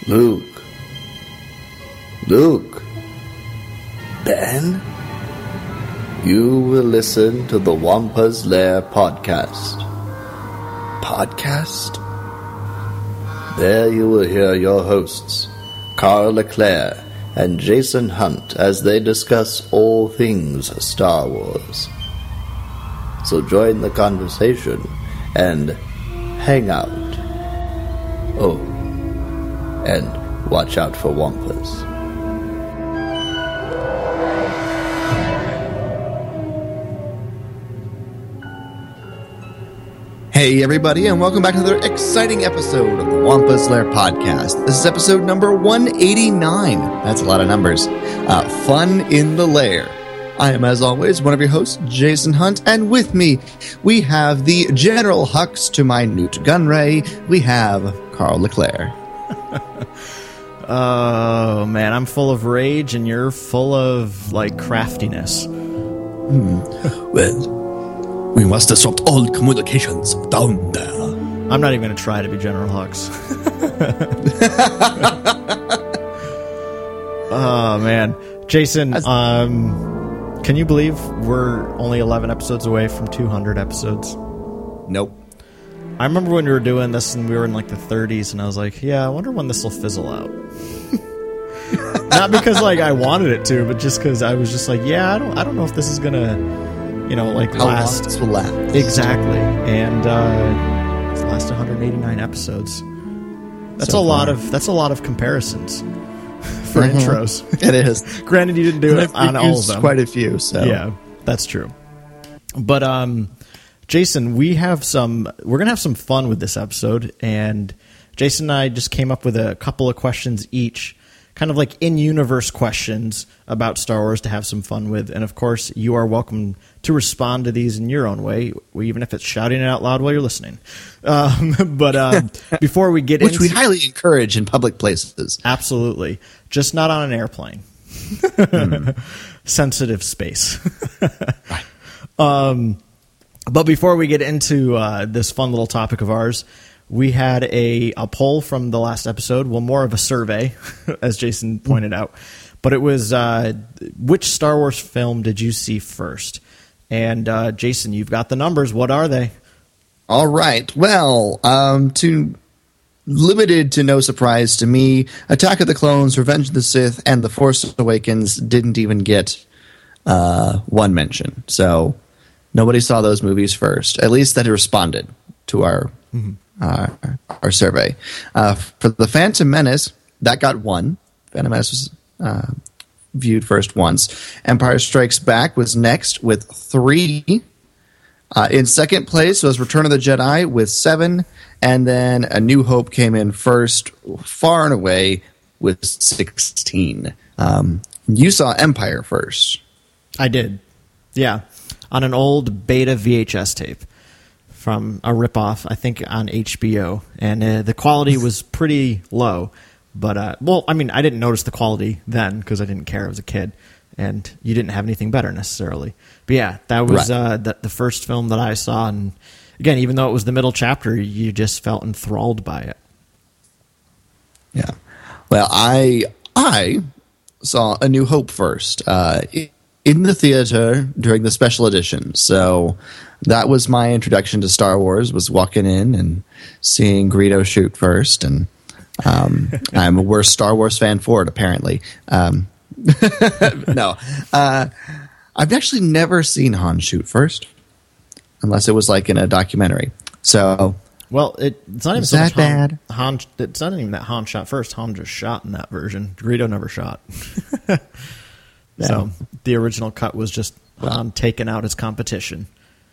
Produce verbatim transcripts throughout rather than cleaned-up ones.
Luke. Luke. Ben? You will listen to the Wampa's Lair podcast. Podcast? There you will hear your hosts, Carl Leclerc and Jason Hunt, as they discuss all things Star Wars. So join the conversation and hang out. Oh, and watch out for Wampas. Hey everybody, and welcome back to another exciting episode of the Wampa's Lair podcast. This is episode number one eighty-nine. That's a lot of numbers. Uh, Fun in the Lair. I am, as always, one of your hosts, Jason Hunt, and with me, we have the General Hux to my Newt Gunray. We have Carl Leclerc. Oh, man, I'm full of rage, and you're full of, like, craftiness. Hmm. Well... we must disrupt all communications down there. I'm not even going to try to be General Hux. Oh, man. Jason, um, can you believe we're only eleven episodes away from two hundred episodes? Nope. I remember when we were doing this and we were in like the thirties, and I was like, yeah, I wonder when this will fizzle out. Not because like I wanted it to, but just because I was just like, yeah, I don't, I don't know if this is going to... You know, like How last... long this will last. Exactly. And uh, it's the last one hundred eighty-nine episodes. That's So a lot far. of that's a lot of comparisons for Mhm. intros. It is. Granted, you didn't do it on all of them. Quite a few, so... Yeah, that's true. But, um, Jason, we have some... We're going to have some fun with this episode, and Jason and I just came up with a couple of questions each, kind of like in-universe questions about Star Wars to have some fun with. And, of course, you are welcome to respond to these in your own way, even if it's shouting it out loud while you're listening. Um, but um, before we get Which into... we highly encourage in public places. Absolutely. Just not on an airplane. Mm. Sensitive space. Right. Um, but before we get into uh, this fun little topic of ours, we had a, a poll from the last episode, well, more of a survey, as Jason pointed out. But it was, uh, which Star Wars film did you see first? And, uh, Jason, you've got the numbers. What are they? All right. Well, um, to limited to no surprise to me, Attack of the Clones, Revenge of the Sith, and The Force Awakens didn't even get uh, one mention. So nobody saw those movies first, at least that responded to our... Mm-hmm. Uh, our survey. Uh, for The Phantom Menace, that got one. Phantom Menace was uh, viewed first once. Empire Strikes Back was next with three. Uh, in second place was Return of the Jedi with seven. And then A New Hope came in first, far and away, with sixteen. Um, you saw Empire first. I did. Yeah. On an old beta V H S tape. From a ripoff, I think, on H B O, and uh, the quality was pretty low. But uh, well, I mean, I didn't notice the quality then because I didn't care. I was a kid, and you didn't have anything better necessarily. But yeah, that was right. uh, the, the first film that I saw, and again, even though it was the middle chapter, you just felt enthralled by it. Yeah. Well, I I saw A New Hope first uh, in the theater during the special edition, so. That was my introduction to Star Wars, was walking in and seeing Greedo shoot first. And um, I'm a worse Star Wars fan for it, apparently. Um, no. Uh, I've actually never seen Han shoot first, unless it was like in a documentary. So, well, it, it's not even is so that much Han, bad? Han. It's not even that Han shot first. Han just shot in that version. Greedo never shot. Yeah. So the original cut was just Han taking out his competition.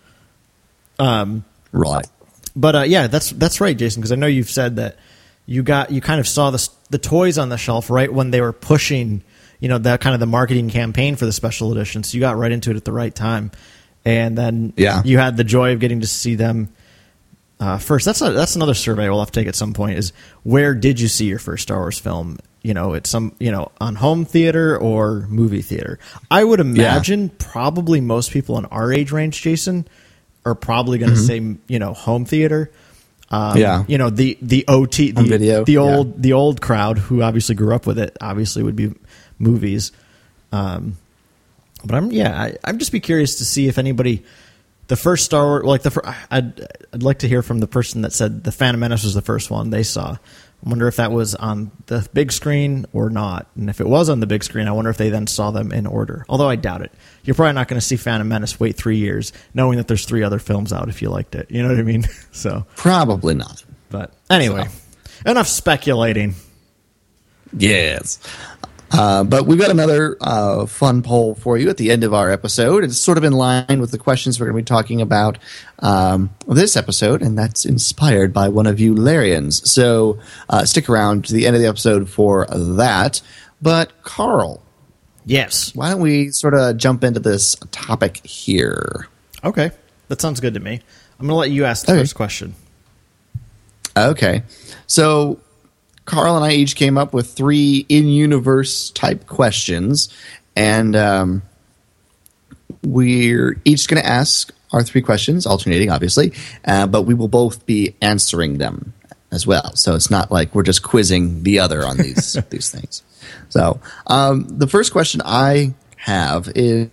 Um, right. But uh, yeah, that's that's right, Jason. Because I know you've said that you got you kind of saw the the toys on the shelf right when they were pushing, you know, that kind of the marketing campaign for the special edition. So you got right into it at the right time, and then yeah. you had the joy of getting to see them uh, first. That's a, that's another survey we'll have to take at some point. Is where did you see your first Star Wars film? You know, it's some you know on home theater or movie theater. I would imagine yeah. probably most people in our age range, Jason, are probably going to mm-hmm. say, you know, home theater. Um, Yeah. you know, the the O T the, On video, the old yeah. the old crowd who obviously grew up with it obviously would be movies. Um, but I'm yeah, I, I'd just be curious to see if anybody the first Star Wars like the fir- I'd I'd like to hear from the person that said the Phantom Menace was the first one they saw. I wonder if that was on the big screen or not. And if it was on the big screen, I wonder if they then saw them in order. Although I doubt it. You're probably not going to see Phantom Menace wait three years knowing that there's three other films out if you liked it. You know what I mean? So Probably not. But anyway, so. Enough speculating. Yes. Uh, but we've got another uh, fun poll for you at the end of our episode. It's sort of in line with the questions we're going to be talking about um, this episode, and that's inspired by one of you Larians. So uh, stick around to the end of the episode for that. But Carl, yes, why don't we sort of jump into this topic here? Okay, that sounds good to me. I'm going to let you ask the okay. first question. Okay, so Carl and I each came up with three in-universe type questions, and um, we're each going to ask our three questions, alternating, obviously, uh, but we will both be answering them as well. So it's not like we're just quizzing the other on these these things. So um, the first question I have is,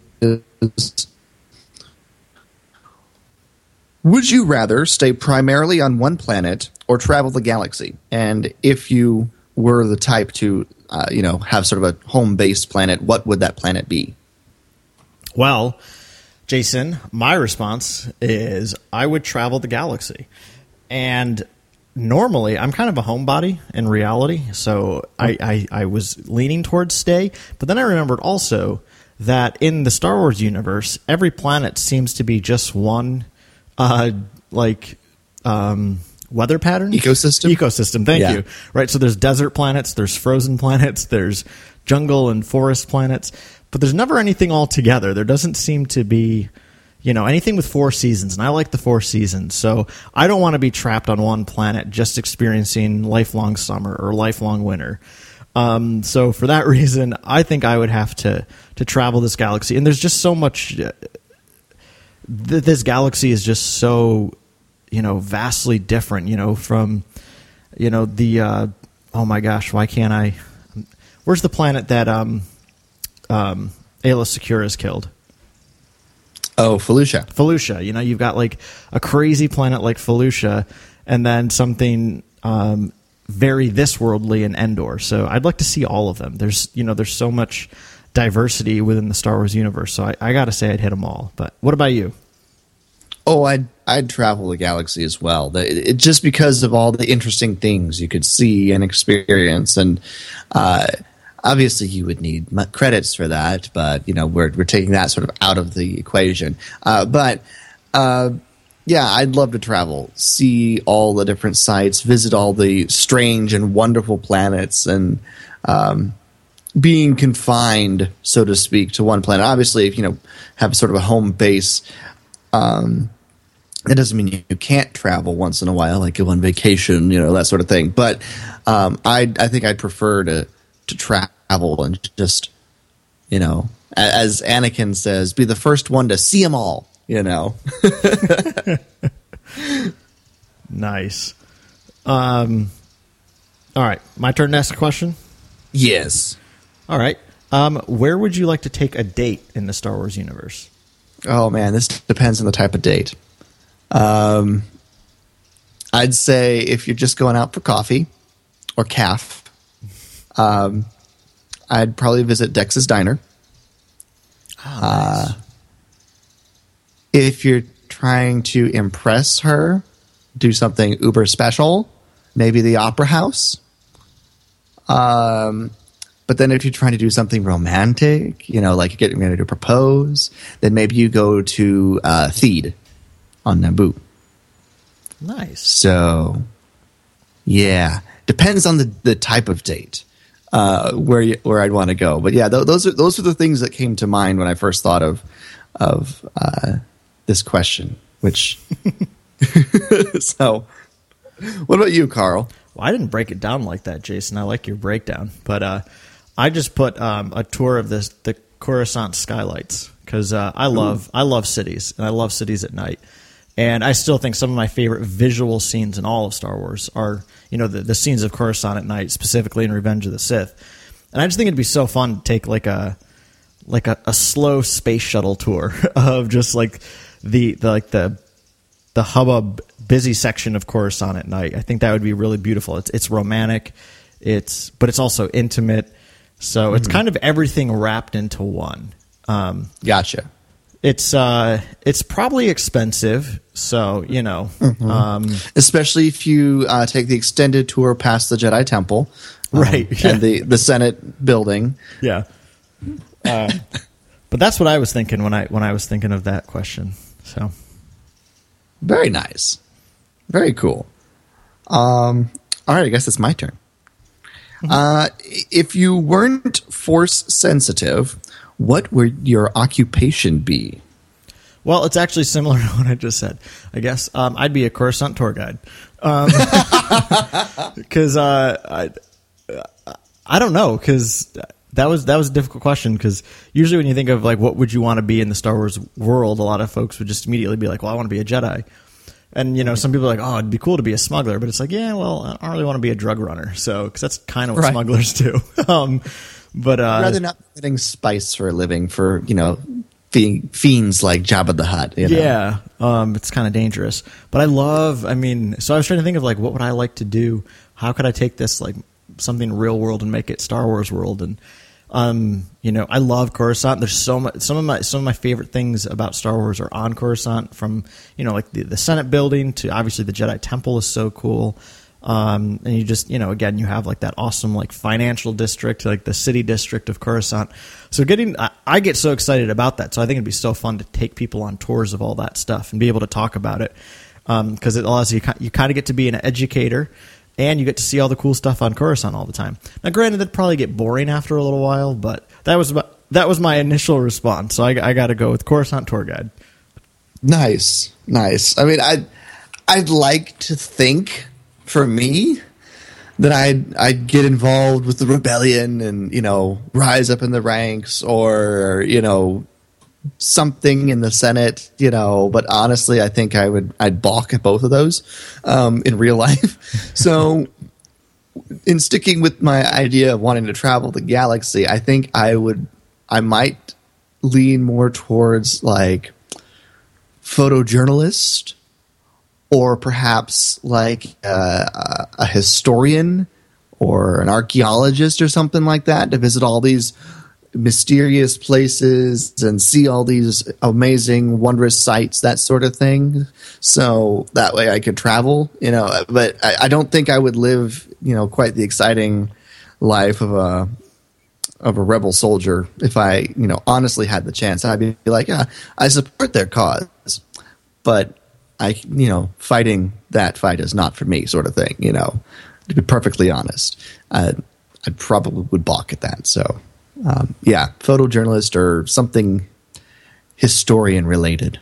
would you rather stay primarily on one planet or travel the galaxy? And if you were the type to, uh, you know, have sort of a home-based planet, what would that planet be? Well, Jason, my response is I would travel the galaxy. And normally, I'm kind of a homebody in reality, so I, I, I was leaning towards stay. But then I remembered also that in the Star Wars universe, every planet seems to be just one, uh, like, um, weather pattern? Ecosystem? Ecosystem, thank Yeah. you. Right, so there's desert planets, there's frozen planets, there's jungle and forest planets, but there's never anything all together. There doesn't seem to be, you know, anything with four seasons, and I like the four seasons, so I don't want to be trapped on one planet just experiencing lifelong summer or lifelong winter. Um, so for that reason, I think I would have to to travel this galaxy, and there's just so much. Uh, th- this galaxy is just so, you know, vastly different. You know, from, you know, the uh, oh my gosh, why can't I? Where's the planet that um, um, Aayla Secura is killed? Oh, Felucia. Felucia. You know, you've got like a crazy planet like Felucia, and then something um, very this worldly in Endor. So I'd like to see all of them. There's, you know, there's so much diversity within the Star Wars universe. So I, I got to say I'd hit them all. But what about you? Oh, I'd I'd travel the galaxy as well. The, it, just because of all the interesting things you could see and experience, and uh, obviously you would need credits for that. But you know, we're we're taking that sort of out of the equation. Uh, but uh, yeah, I'd love to travel, see all the different sites, visit all the strange and wonderful planets, and um, being confined, so to speak, to one planet. Obviously, if you know have sort of a home base. Um, that doesn't mean you, you can't travel once in a while, like go on vacation, you know, that sort of thing. But um, I, I think I'd prefer to to travel and just, you know, as Anakin says, be the first one to see them all. You know. Nice. Um. All right, my turn to ask a question. Yes. All right. Um, where would you like to take a date in the Star Wars universe? Oh man, this depends on the type of date. Um, I'd say if you're just going out for coffee or calf, um, I'd probably visit Dex's Diner. Oh, nice. Uh, if you're trying to impress her, do something uber special, maybe the Opera House. Um, but then if you're trying to do something romantic, you know, like you're getting ready to propose, then maybe you go to uh, Theed on Naboo. Nice. So, yeah, depends on the, the type of date uh, where you, where I'd want to go. But yeah, th- those are those are the things that came to mind when I first thought of of uh, this question. Which, so, what about you, Carl? Well, I didn't break it down like that, Jason. I like your breakdown, but uh, I just put um, a tour of this the Coruscant skylights because uh, I love Ooh. I love cities and I love cities at night. And I still think some of my favorite visual scenes in all of Star Wars are, you know, the, the scenes of Coruscant at night, specifically in Revenge of the Sith. And I just think it'd be so fun to take like a like a, a slow space shuttle tour of just like the, the like the the hubbub busy section of Coruscant at night. I think that would be really beautiful. It's it's romantic, it's but it's also intimate. So mm-hmm. it's kind of everything wrapped into one. Um, gotcha. It's uh, it's probably expensive, so you know, mm-hmm. um, especially if you uh, take the extended tour past the Jedi Temple, um, right, yeah. and the, the Senate building. Yeah, uh, but that's what I was thinking when I when I was thinking of that question. So, very nice, very cool. Um, all right, I guess it's my turn. Mm-hmm. Uh, if you weren't force sensitive, what would your occupation be? Well, it's actually similar to what I just said. I guess um, I'd be a Coruscant tour guide. Because um, uh, I, I don't know, because that was that was a difficult question. Because usually when you think of like what would you want to be in the Star Wars world, a lot of folks would just immediately be like, well, I want to be a Jedi. And, you know, some people are like, oh, it'd be cool to be a smuggler. But it's like, yeah, well, I don't really want to be a drug runner. So, because that's kind of what right. smugglers do. um, but uh, I'd rather not be getting spice for a living for, you know, fiends like Jabba the Hutt. You know? Yeah, um, it's kind of dangerous. But I love, I mean, so I was trying to think of, like, what would I like to do? How could I take this, like, something real world and make it Star Wars world? And, um, you know, I love Coruscant. There's so much, some of my, some of my favorite things about Star Wars are on Coruscant, from, you know, like the, the Senate building to obviously the Jedi Temple is so cool. Um, and you just, you know, again, you have like that awesome, like financial district, like the city district of Coruscant. So getting, I, I get so excited about that. So I think it'd be so fun to take people on tours of all that stuff and be able to talk about it. Um, cause it allows you, you kind of get to be an educator, and you get to see all the cool stuff on Coruscant all the time. Now, granted, that'd probably get boring after a little while, but that was about, that was my initial response. So I, I got to go with Coruscant tour guide. Nice, nice. I mean, I, I'd like to think, for me, that I'd I'd get involved with the rebellion and, you know, rise up in the ranks, or, you know, something in the Senate, you know, but honestly, I think I would, I'd balk at both of those um, in real life. So in sticking with my idea of wanting to travel the galaxy, I think I would, I might lean more towards like photojournalist, or perhaps like uh, a historian or an archaeologist or something like that, to visit all these mysterious places and see all these amazing, wondrous sights, that sort of thing. So that way I could travel, you know, but I, I don't think I would live, you know, quite the exciting life of a of a rebel soldier if I, you know, honestly had the chance. I'd be like, yeah, I support their cause, but I, you know, fighting that fight is not for me, sort of thing, you know, to be perfectly honest. Uh, I probably would balk at that. So, um, yeah, photojournalist or something historian related.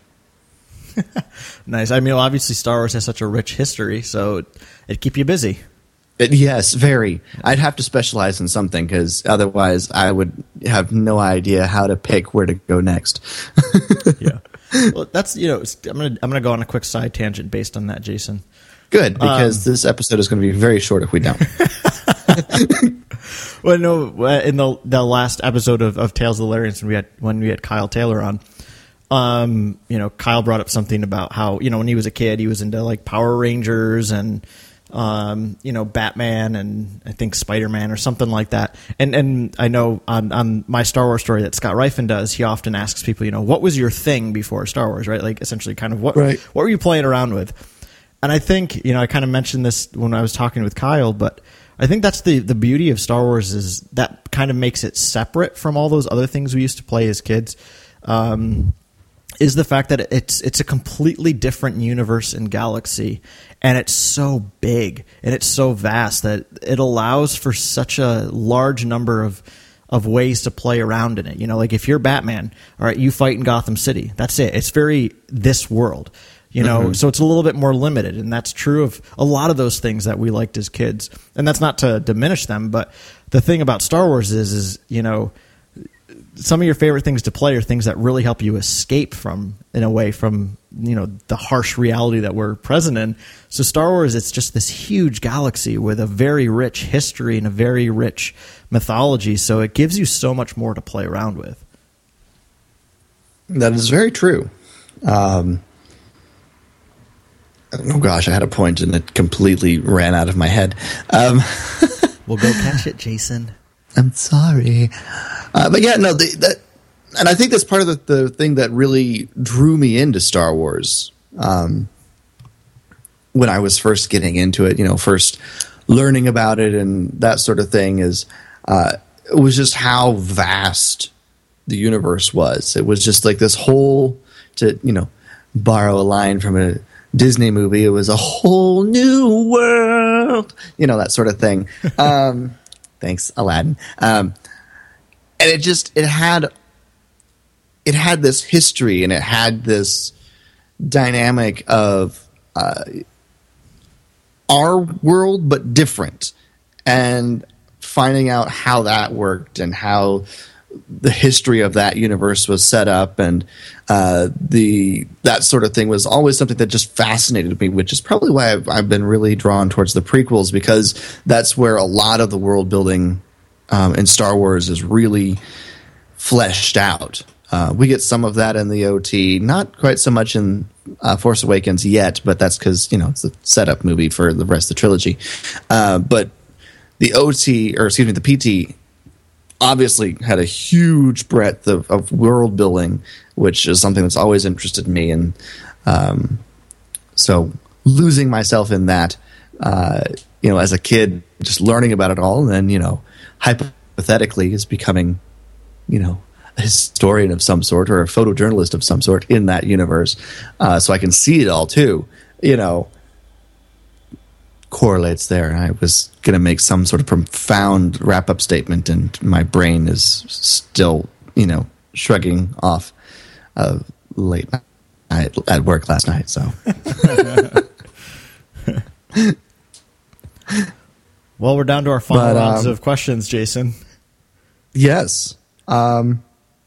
Nice. I mean, obviously Star Wars has such a rich history, so it'd keep you busy. It, yes, very. I'd have to specialize in something, because otherwise I would have no idea how to pick where to go next. Yeah. Well, that's, you know, I'm gonna I'm gonna go on a quick side tangent based on that, Jason. Good, because um, this episode is going to be very short if we don't. Well, no, in the the last episode of, of Tales of the Larians, when we had when we had Kyle Taylor on, um, you know, Kyle brought up something about how, you know, when he was a kid, he was into like Power Rangers and, um, you know, Batman and I think Spider-Man or something like that. And and I know on, on my Star Wars story that Scott Rifen does, he often asks people, you know, what was your thing before Star Wars, right? Like essentially kind of what right. what were you playing around with? And I think, you know, I kind of mentioned this when I was talking with Kyle, but I think that's the, the beauty of Star Wars, is that kind of makes it separate from all those other things we used to play as kids. Um, is the fact that it's it's a completely different universe and galaxy, and it's so big and it's so vast that it allows for such a large number of of ways to play around in it. You know, like if you're Batman, all right, you fight in Gotham City. That's it. It's very this world. You know, mm-hmm. So it's a little bit more limited, and that's true of a lot of those things that we liked as kids. And that's not to diminish them, but the thing about Star Wars is, is you know, some of your favorite things to play are things that really help you escape from, in a way, from, you know, the harsh reality that we're present in. So Star Wars, it's just this huge galaxy with a very rich history and a very rich mythology. So it gives you so much more to play around with. That is very true. Um, oh gosh, I had a point and it completely ran out of my head. Um, we'll go catch it, Jason. I'm sorry. Uh, but yeah, no, the, that, and I think that's part of the, the thing that really drew me into Star Wars um, when I was first getting into it, you know, first learning about it and that sort of thing is, uh, it was just how vast the universe was. It was just like this whole, to, you know, borrow a line from a Disney movie, it was a whole new world, you know, that sort of thing. Um, thanks, Aladdin. Um, and it just, it had, it had this history and it had this dynamic of uh, our world, but different. And finding out how that worked and how the history of that universe was set up and uh, the that sort of thing was always something that just fascinated me, which is probably why I've, I've been really drawn towards the prequels, because that's where a lot of the world building um, in Star Wars is really fleshed out. Uh, we get some of that in the O T, not quite so much in uh, Force Awakens yet, but that's because, you know, it's the setup movie for the rest of the trilogy. Uh, but the O T, or excuse me, the P T, obviously had a huge breadth of, of world building, which is something that's always interested me. And um, so losing myself in that, uh, you know, as a kid, just learning about it all, and then, you know, hypothetically is becoming, you know, a historian of some sort or a photojournalist of some sort in that universe. Uh, so I can see it all too, you know, correlates there. I was going to make some sort of profound wrap-up statement, and my brain is still, you know, shrugging off uh, late night at work last night. So, well, we're down to our final but, rounds um, of questions, Jason. Yes, um,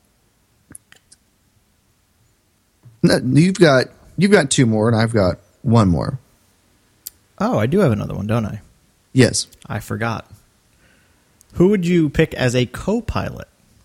no, you've got you've got two more, and I've got one more. Oh, I do have another one, don't I? Yes. I forgot. Who would you pick as a co-pilot?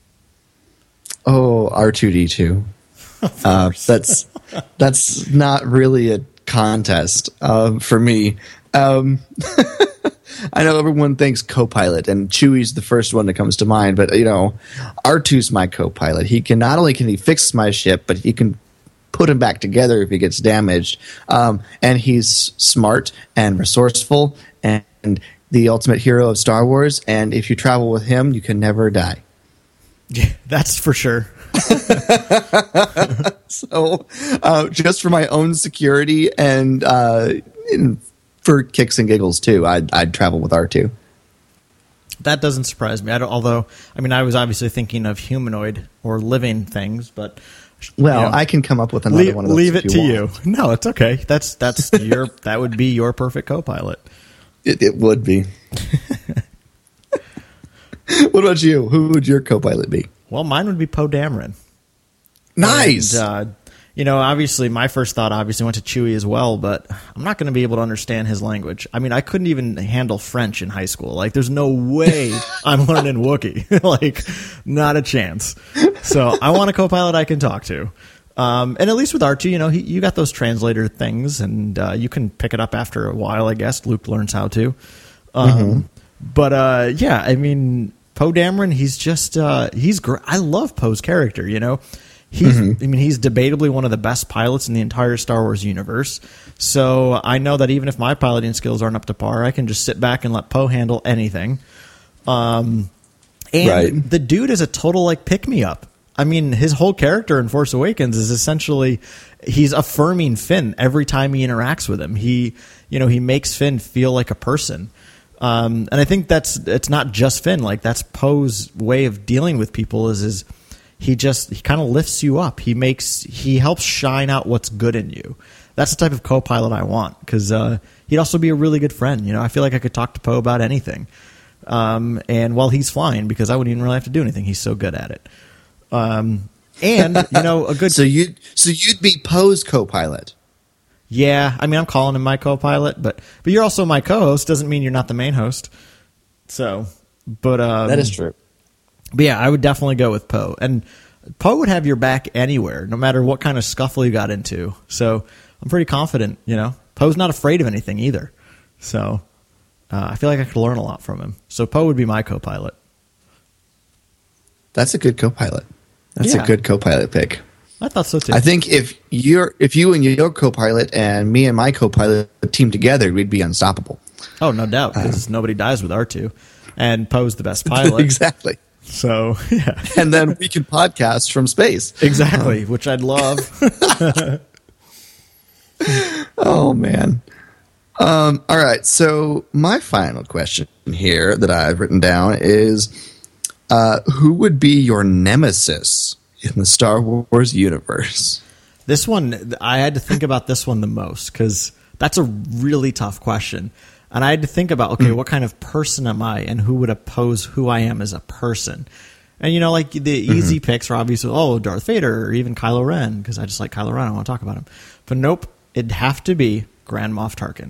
Oh, R two D two. Uh, that's that's not really a contest um, for me. Um, I know everyone thinks co-pilot, and Chewie's the first one that comes to mind. But you know, R two's my co-pilot. He can not only can he fix my ship, but he can put him back together if he gets damaged. Um, and he's smart and resourceful and, and the ultimate hero of Star Wars. And if you travel with him, you can never die. Yeah, that's for sure. So uh, just for my own security and, uh, and for kicks and giggles too, I'd, I'd travel with R two. That doesn't surprise me. I don't, although, I mean, I was obviously thinking of humanoid or living things, but well, you know, I can come up with another leave, one of those. Leave it you to want. you. No, it's okay. That's that's your that would be your perfect co-pilot. It, it would be. What about you? Who would your co-pilot be? Well, mine would be Poe Dameron. Nice. And, uh, you know, obviously, my first thought obviously went to Chewie as well, but I'm not going to be able to understand his language. I mean, I couldn't even handle French in high school. Like, there's no way I'm learning Wookiee. Like, not a chance. So I want a co-pilot I can talk to. Um, and at least with R two, you know, he, you got those translator things, and uh, you can pick it up after a while, I guess. Luke learns how to. Um, mm-hmm. But, uh, yeah, I mean, Poe Dameron, he's just, uh, he's great. I love Poe's character, you know. He's, mm-hmm. I mean, he's debatably one of the best pilots in the entire Star Wars universe. So I know that even if my piloting skills aren't up to par, I can just sit back and let Poe handle anything. Um, and right. The dude is a total, like, pick-me-up. I mean, his whole character in Force Awakens is essentially he's affirming Finn every time he interacts with him. He, you know, he makes Finn feel like a person. Um, and I think that's it's not just Finn. Like, that's Poe's way of dealing with people is is he just he kind of lifts you up. He makes he helps shine out what's good in you. That's the type of co-pilot I want, because uh, he'd also be a really good friend. You know, I feel like I could talk to Poe about anything. Um, and while he's flying, because I wouldn't even really have to do anything. He's so good at it. Um, and you know, a good. so you so you'd be Poe's co-pilot. Yeah, I mean, I'm calling him my co-pilot, but but you're also my co-host. Doesn't mean you're not the main host. So, but um, That is true. But yeah, I would definitely go with Poe, and Poe would have your back anywhere, no matter what kind of scuffle you got into. So I'm pretty confident. You know, Poe's not afraid of anything either. So uh, I feel like I could learn a lot from him. So Poe would be my co-pilot. That's a good co-pilot. That's Yeah. a good co-pilot pick. I thought so too. I think if you're if you and your co-pilot and me and my co-pilot team together, we'd be unstoppable. Oh, no doubt, because nobody dies with R two, and Poe's the best pilot. Exactly. So yeah, And then we can podcast from space. exactly, which I'd love. Oh man. Um, all right. So my final question here that I've written down is, uh, who would be your nemesis in the Star Wars universe? This one, I had to think about this one the most because that's a really tough question. And I had to think about, okay, mm. what kind of person am I and who would oppose who I am as a person? And, you know, like the easy mm-hmm. picks are obviously, oh, Darth Vader or even Kylo Ren, because I just like Kylo Ren. I want to talk about him. But nope, it'd have to be Grand Moff Tarkin.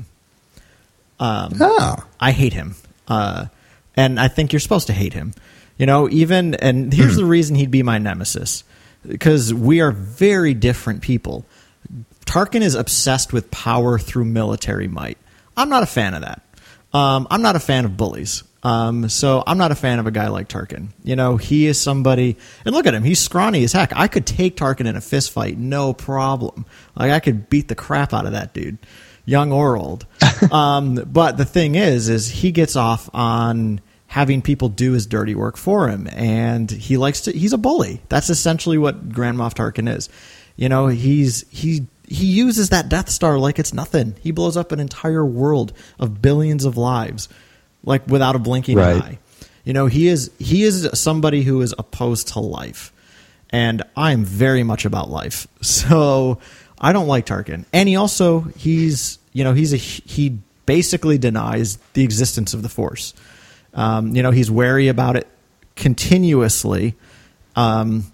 Um, oh. I hate him. Uh, and I think you're supposed to hate him. You know, even, and here's mm. the reason he'd be my nemesis. Because we are very different people. Tarkin is obsessed with power through military might. I'm not a fan of that. Um, I'm not a fan of bullies. Um, so I'm not a fan of a guy like Tarkin. You know, he is somebody, and look at him, he's scrawny as heck. I could take Tarkin in a fist fight, no problem. Like, I could beat the crap out of that dude, young or old. um, but the thing is, is he gets off on having people do his dirty work for him, and he likes to, he's a bully. That's essentially what Grand Moff Tarkin is. You know, he's, he, he uses that Death Star like it's nothing. He blows up an entire world of billions of lives, like without a blinking right. eye. You know, he is he is somebody who is opposed to life, and I'm very much about life. So I don't like Tarkin, and he also he's you know he's a he basically denies the existence of the Force. Um, you know, he's wary about it continuously. Um,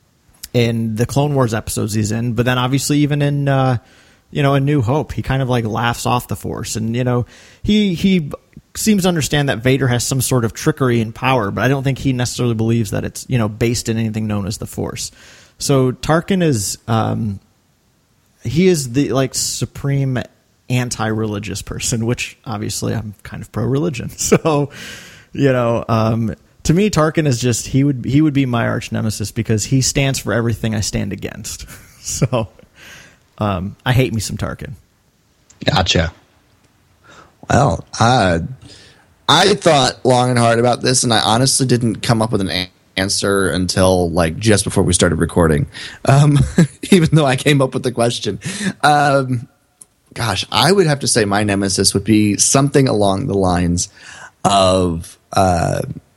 in the Clone Wars episodes he's in, but then obviously even in, uh, you know, A New Hope, he kind of like laughs off the Force. And, you know, he he seems to understand that Vader has some sort of trickery and power, but I don't think he necessarily believes that it's, you know, based in anything known as the Force. So Tarkin is, um, he is the, like, supreme anti-religious person, which obviously I'm kind of pro-religion. So, you know, um, to me, Tarkin is just, he would he would be my arch nemesis because he stands for everything I stand against. So um, I hate me some Tarkin. Gotcha. Well, uh, I thought long and hard about this, and I honestly didn't come up with an a- answer until like just before we started recording, um, even though I came up with the question. Um, gosh, I would have to say my nemesis would be something along the lines of... Uh,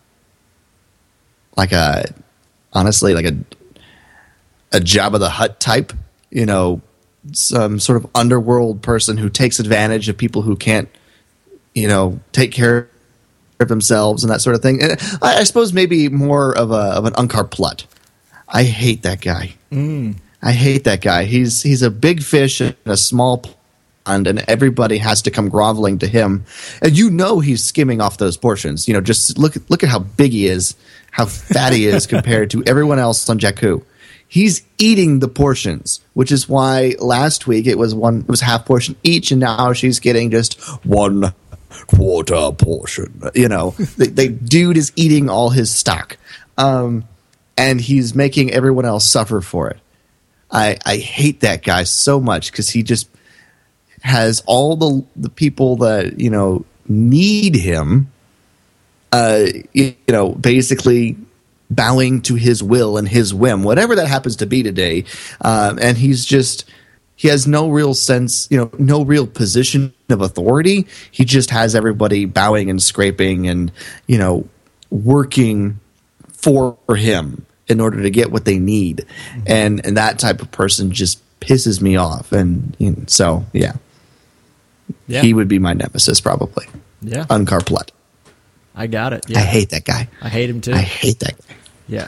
like a, honestly, like a, a Jabba the Hutt type, you know, some sort of underworld person who takes advantage of people who can't, you know, take care of themselves and that sort of thing. And I, I suppose maybe more of a of an Unkar Plutt. I hate that guy. Mm. I hate that guy. He's he's a big fish in a small pond, and everybody has to come groveling to him. And you know he's skimming off those portions. You know, just look look at how big he is. How fat he is compared to everyone else on Jakku. He's eating the portions, which is why last week it was one it was half portion each, and now she's getting just one quarter portion. You know, the, the dude is eating all his stock, um, and he's making everyone else suffer for it. I I hate that guy so much because he just has all the the people that you know need him. Uh, you know, basically bowing to his will and his whim, whatever that happens to be today. Um, and he's just, he has no real sense, you know, no real position of authority. He just has everybody bowing and scraping and, you know, working for him in order to get what they need. Mm-hmm. And, and that type of person just pisses me off. And you know, so, yeah. yeah, he would be my nemesis probably. Yeah. Unkar Plutt. I got it. Yeah. I hate that guy. I hate him too. I hate that guy. Yeah.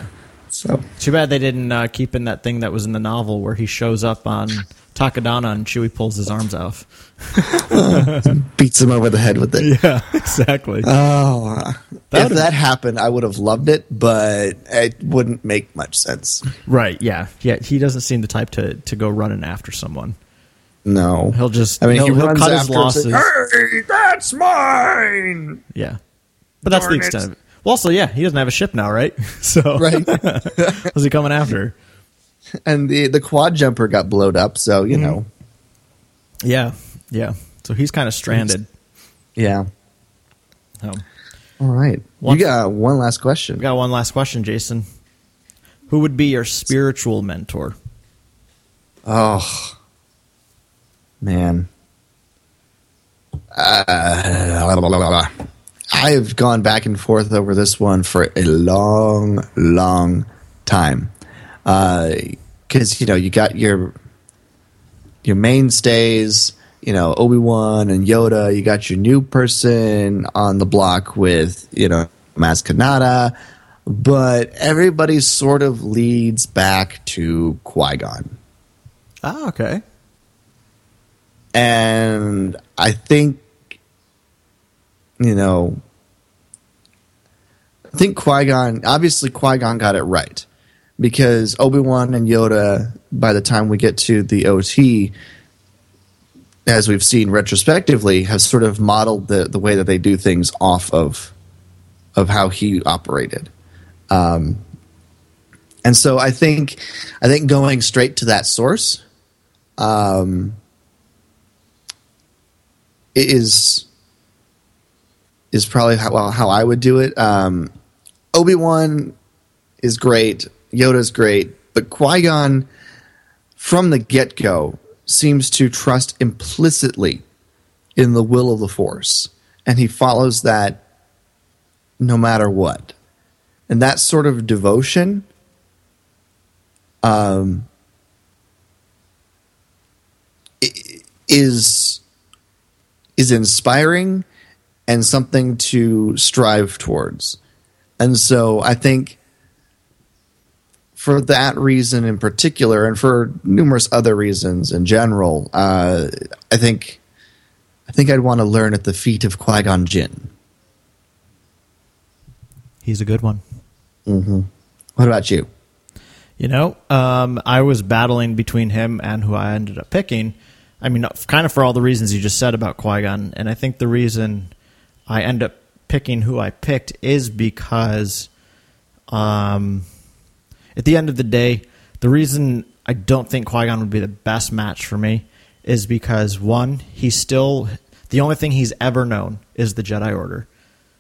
So too bad they didn't uh, keep in that thing that was in the novel where he shows up on Takadana and Chewie pulls his arms off. Beats him over the head with it. Yeah, exactly. Oh, That if that happened, I would have loved it, but it wouldn't make much sense. Right, yeah. Yeah, he doesn't seem the type to, to go running after someone. No. He'll just I mean, he'll, he he'll runs cut his after and losses. says, hey, that's mine! Yeah. But that's Darn the it. extent of it. Well, also, yeah, he doesn't have a ship now, right? So Right. who's he coming after? And the, the quad jumper got blowed up, so, you know. Yeah, yeah. So he's kind of stranded. Yeah. Oh. All right. One- you got one last question. We got one last question, Jason. Who would be your spiritual mentor? Oh, man. Uh, I've gone back and forth over this one for a long, long time. Because, you know, you got your your mainstays, you know, Obi-Wan and Yoda. You got your new person on the block with, you know, Maz Kanata. But everybody sort of leads back to Qui-Gon. Ah, okay. And I think, you know, I think Qui-Gon, obviously Qui-Gon got it right. Because Obi-Wan and Yoda, by the time we get to the O T, as we've seen retrospectively, have sort of modeled the, the way that they do things off of of how he operated. Um, and so I think I think going straight to that source um, is is probably how, well, how I would do it. Um, Obi-Wan is great. Yoda's great. But Qui-Gon, from the get-go, seems to trust implicitly in the will of the Force. And he follows that no matter what. And that sort of devotion um, is is inspiring and something to strive towards. And so I think for that reason in particular, and for numerous other reasons in general, uh, I think I think I'd want to learn at the feet of Qui-Gon Jinn. He's a good one. Mm-hmm. What about you? You know, um, I was battling between him and who I ended up picking. I mean, kind of for all the reasons you just said about Qui-Gon. And I think the reason I end up picking who I picked is because um, at the end of the day, the reason I don't think Qui-Gon would be the best match for me is because, one, he's still... The only thing he's ever known is the Jedi Order.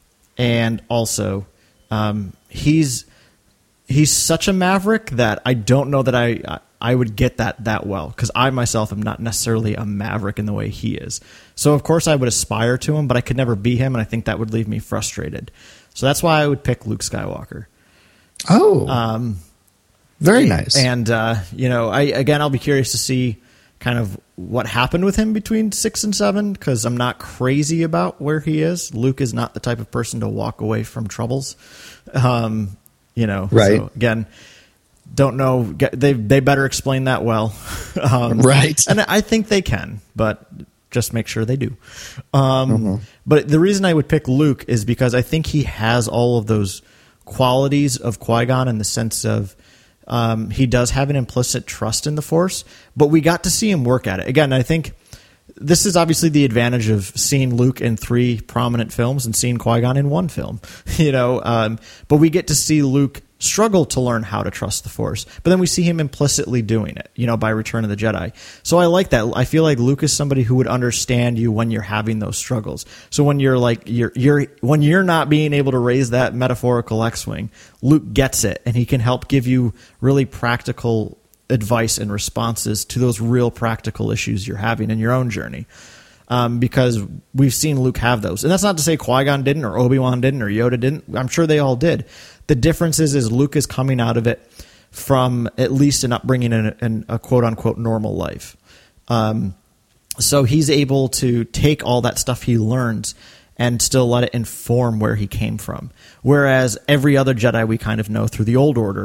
And also... Um, he's he's such a maverick that I don't know that I I would get that that well, because I myself am not necessarily a maverick in the way he is. So of course I would aspire to him, but I could never be him, and I think that would leave me frustrated. So that's why I would pick Luke Skywalker. Oh, Um, very nice. And uh, you know, I again I'll be curious to see kind of what happened with him between six and seven, because I'm not crazy about where he is. Luke is not the type of person to walk away from troubles. Um, you know, right. So again, don't know. They they better explain that well. um, right. And I think they can, but just make sure they do. Um, Mm-hmm. But the reason I would pick Luke is because I think he has all of those qualities of Qui-Gon in the sense of, Um, he does have an implicit trust in the Force, but we got to see him work at it. Again, I think this is obviously the advantage of seeing Luke in three prominent films and seeing Qui-Gon in one film, you know. Um, but we get to see Luke struggle to learn how to trust the Force, but then we see him implicitly doing it, you know, by Return of the Jedi. So I like that. I feel like Luke is somebody who would understand you when you're having those struggles. So when you're like you're you're when you're not being able to raise that metaphorical X-wing, Luke gets it, and he can help give you really practical advice and responses to those real practical issues you're having in your own journey. Um, because we've seen Luke have those. And that's not to say Qui-Gon didn't, or Obi-Wan didn't, or Yoda didn't. I'm sure they all did. The difference is, is Luke is coming out of it from at least an upbringing in a, in a quote-unquote normal life. Um, so he's able to take all that stuff he learns and still let it inform where he came from. Whereas every other Jedi we kind of know through the Old Order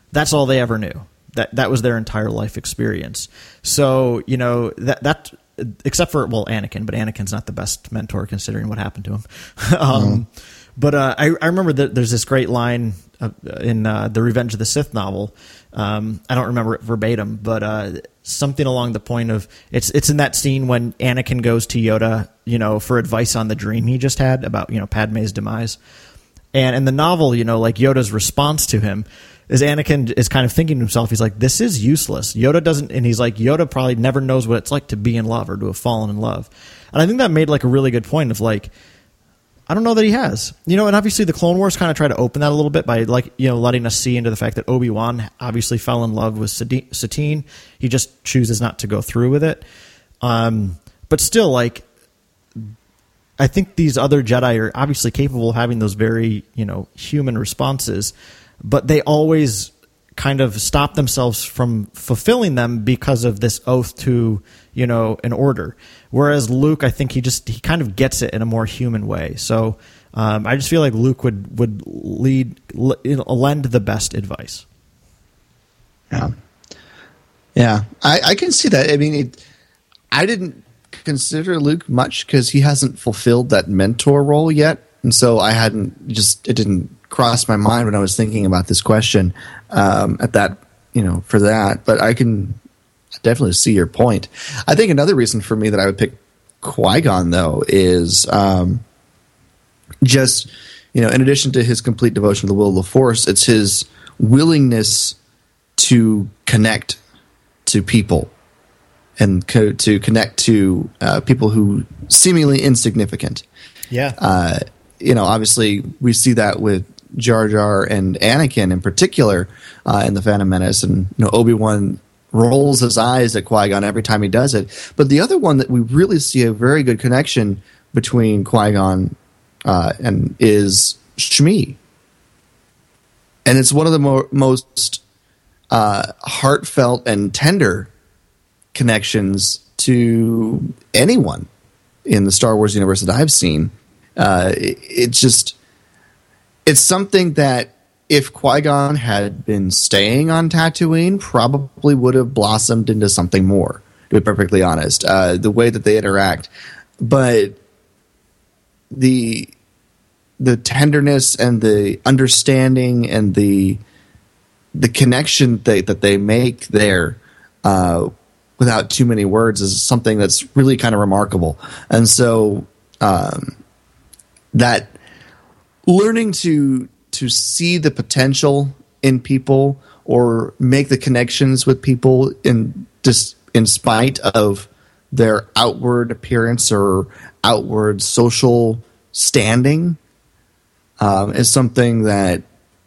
That's all they ever knew. That that was their entire life experience. So, you know, that that except for, well, Anakin, but Anakin's not the best mentor considering what happened to him. um, mm. But uh, I, I remember that there's this great line uh, in uh, the Revenge of the Sith novel. Um, I don't remember it verbatim, but uh, something along the point of it's it's in that scene when Anakin goes to Yoda, you know, for advice on the dream he just had about, you know, Padme's demise. And in the novel, you know, like Yoda's response to him is Anakin is kind of thinking to himself, he's like, this is useless. Yoda doesn't, and he's like, Yoda probably never knows what it's like to be in love or to have fallen in love. And I think that made like a really good point of like, I don't know that he has, you know, and obviously the Clone Wars kind of try to open that a little bit by like, you know, letting us see into the fact that Obi-Wan obviously fell in love with Satine. He just chooses not to go through with it. Um, but still, like, I think these other Jedi are obviously capable of having those very, you know, human responses, but they always kind of stop themselves from fulfilling them because of this oath to, you know, an order. Whereas Luke, I think he just, he kind of gets it in a more human way. So um, I just feel like Luke would, would lead, lend the best advice. Yeah. Yeah. I, I can see that. I mean, it, I didn't consider Luke much because he hasn't fulfilled that mentor role yet. And so I hadn't just, it didn't cross my mind when I was thinking about this question um, at that, you know, for that. But I can definitely see your point. I think another reason for me that I would pick Qui-Gon, though, is um, just, you know, in addition to his complete devotion to the will of the Force, it's his willingness to connect to people and co- to connect to uh, people who seemingly insignificant. Yeah. Uh, you know, obviously we see that with Jar Jar and Anakin in particular uh, in The Phantom Menace, and you know, Obi-Wan rolls his eyes at Qui-Gon every time he does it. But the other one that we really see a very good connection between Qui-Gon uh, and is Shmi. And it's one of the mo- most uh, heartfelt and tender connections to anyone in the Star Wars universe that I've seen. Uh, it, it's just, it's something that if Qui-Gon had been staying on Tatooine, probably would have blossomed into something more, to be perfectly honest. Uh, the way that they interact. But the the tenderness and the understanding and the the connection they, that they make there uh, without too many words is something that's really kind of remarkable. And so um, that learning to to see the potential in people or make the connections with people in just in spite of their outward appearance or outward social standing um, is something that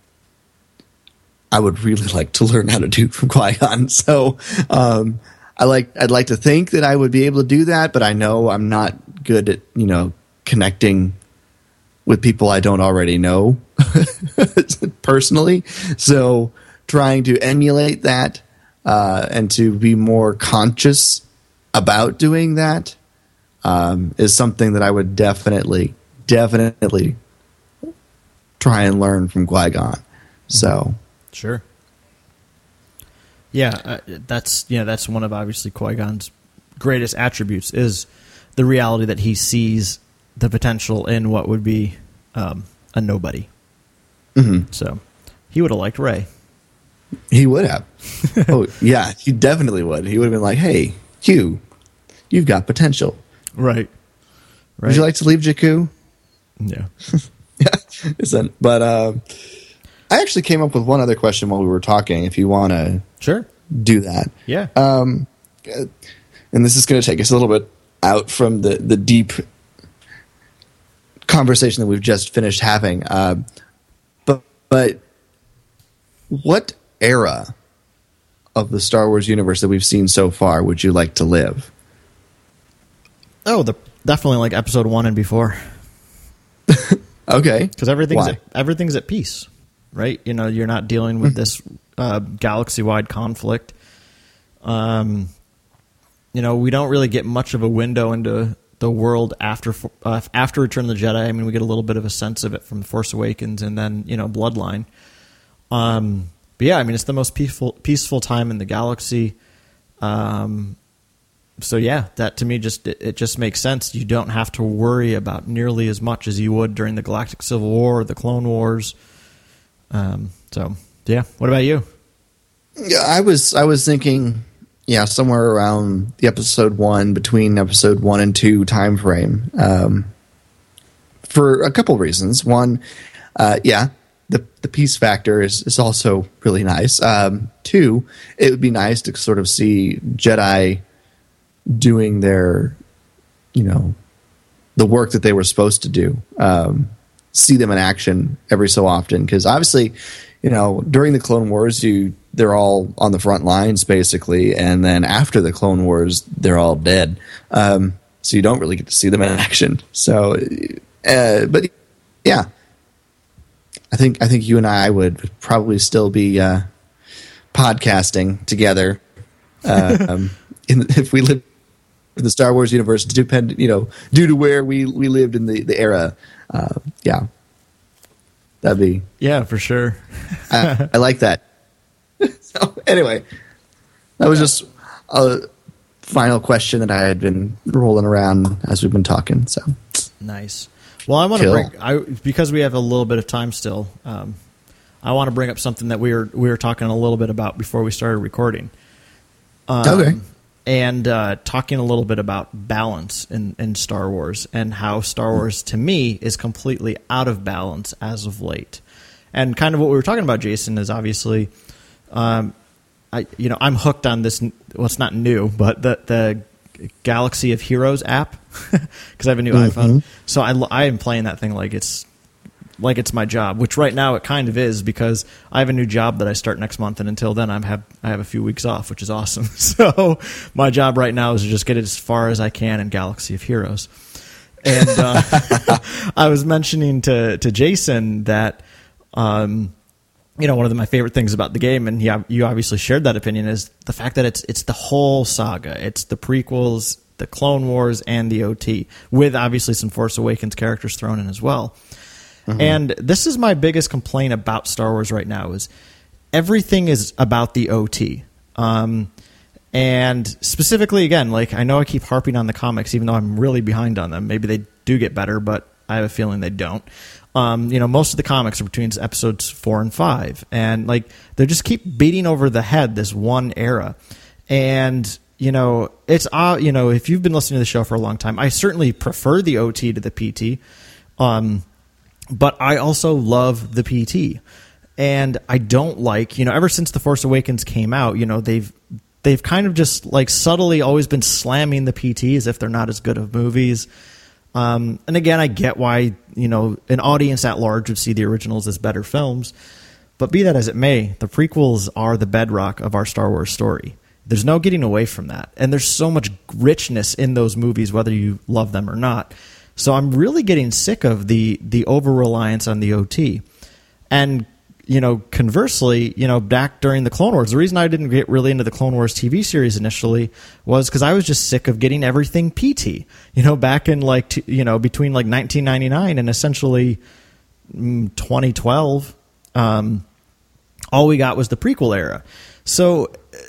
I would really like to learn how to do from Qui-Gon. So um, I like I'd like to think that I would be able to do that, but I know I'm not good at, you know, connecting with people I don't already know personally. So trying to emulate that uh, and to be more conscious about doing that um, is something that I would definitely, definitely try and learn from Qui-Gon. So, sure, yeah, uh, that's yeah, that's one of obviously Qui-Gon's greatest attributes is the reality that he sees the potential in what would be um, a nobody. Mm-hmm. So he would have liked Rey. He would have. Oh, yeah, he definitely would. He would have been like, hey, Q, you've got potential. Right. Right. Would you like to leave Jakku? Yeah. Yeah. Isn't, but uh, I actually came up with one other question while we were talking, if you want to sure. do that. Yeah. Um, and this is going to take us a little bit out from the, the deep conversation that we've just finished having. Uh, but, but what era of the Star Wars universe that we've seen so far would you like to live? Oh, the definitely like episode one and before. Okay. Because everything's Why? at, everything's at peace, right? You know, you're not dealing with this uh, galaxy-wide conflict. Um, you know, we don't really get much of a window into the world after uh, after Return of the Jedi. I mean, we get a little bit of a sense of it from The Force Awakens and then, you know, Bloodline. Um, but yeah, I mean, it's the most peaceful peaceful time in the galaxy. Um, so yeah, that to me just it, it just makes sense. You don't have to worry about nearly as much as you would during the Galactic Civil War or the Clone Wars. Um, so yeah, what about you? Yeah, I was I was thinking, yeah, somewhere around the episode one, between episode one and two time frame, um, for a couple of reasons. One, uh, yeah, the the peace factor is is also really nice. Um, two, it would be nice to sort of see Jedi doing their, you know, the work that they were supposed to do. Um, see them in action every so often, because obviously, you know, during the Clone Wars, you they're all on the front lines basically, and then after the Clone Wars, they're all dead. Um, so you don't really get to see them in action. So, uh, but yeah, I think I think you and I would probably still be uh, podcasting together uh, um, in, if we lived in the Star Wars universe, depend you know due to where we, we lived in the the era. Uh, yeah, that'd be yeah for sure. I, I like that. So anyway, that was just a final question that I had been rolling around as we've been talking. So nice. Well, I want to Kill. bring I because we have a little bit of time still. Um, I want to bring up something that we were we were talking a little bit about before we started recording. Um, okay. And uh, talking a little bit about balance in, in Star Wars and how Star Wars, to me, is completely out of balance as of late. And kind of what we were talking about, Jason, is obviously, um, I you know, I'm hooked on this. Well, it's not new, but the the Galaxy of Heroes app because I have a new mm-hmm. iPhone. So I I am playing that thing like it's like it's my job, which right now it kind of is because I have a new job that I start next month, and until then I have I have a few weeks off, which is awesome. So my job right now is to just get it as far as I can in Galaxy of Heroes. And uh, I was mentioning to to Jason that um, you know one of the, my favorite things about the game, and he, you obviously shared that opinion, is the fact that it's it's the whole saga. It's the prequels, the Clone Wars, and the O T, with obviously some Force Awakens characters thrown in as well. Mm-hmm. And this is my biggest complaint about Star Wars right now is everything is about the O T. Um, and specifically, again, like I know I keep harping on the comics, even though I'm really behind on them. Maybe they do get better, but I have a feeling they don't. Um, you know, most of the comics are between episodes four and five. And like they just keep beating over the head this one era. And you know, it's uh, you know, if you've been listening to the show for a long time, I certainly prefer the O T to the P T. Um But I also love the P T, and I don't like, you know, ever since The Force Awakens came out, you know, they've they've kind of just like subtly always been slamming the P T as if they're not as good of movies. Um, and again, I get why, you know, an audience at large would see the originals as better films. But be that as it may, the prequels are the bedrock of our Star Wars story. There's no getting away from that. And there's so much richness in those movies, whether you love them or not. So I'm really getting sick of the the over-reliance on the O T. And, you know, conversely, you know, back during the Clone Wars, the reason I didn't get really into the Clone Wars T V series initially was because I was just sick of getting everything P T. You know, back in like, t- you know, between like nineteen ninety-nine and essentially mm, twenty twelve, um, all we got was the prequel era. So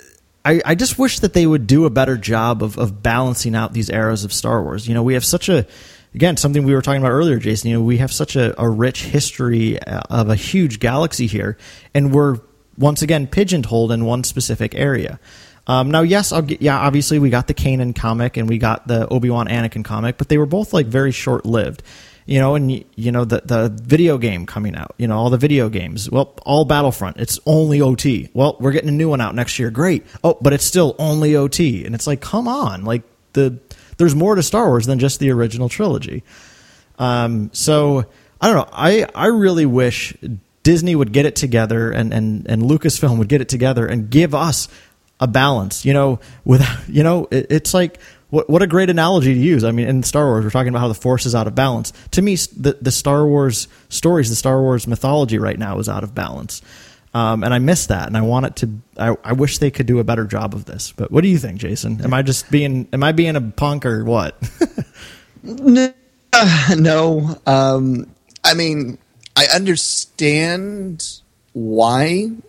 I, I just wish that they would do a better job of, of balancing out these eras of Star Wars. You know, we have such a... Again, something we were talking about earlier, Jason, you know, we have such a, a rich history of a huge galaxy here, and we're, once again, pigeonholed in one specific area. Um, now, yes, I'll get, yeah, obviously we got the Kanan comic and we got the Obi-Wan Anakin comic, but they were both, like, very short-lived. You know, and, you know, the, the video game coming out, you know, all the video games, well, all Battlefront, it's only O T. Well, we're getting a new one out next year, great. Oh, but it's still only O T. And it's like, come on, like, the... There's more to Star Wars than just the original trilogy. Um, so, I don't know. I, I really wish Disney would get it together and, and, and Lucasfilm would get it together and give us a balance. You know, with, you know, it, it's like, what what a great analogy to use. I mean, in Star Wars, we're talking about how the Force is out of balance. To me, the, the Star Wars stories, the Star Wars mythology right now is out of balance. Um, and I miss that, and I want it to. I, I wish they could do a better job of this. But what do you think, Jason? Am I just being? Am I being a punk or what? no, no. Um, I mean, I understand why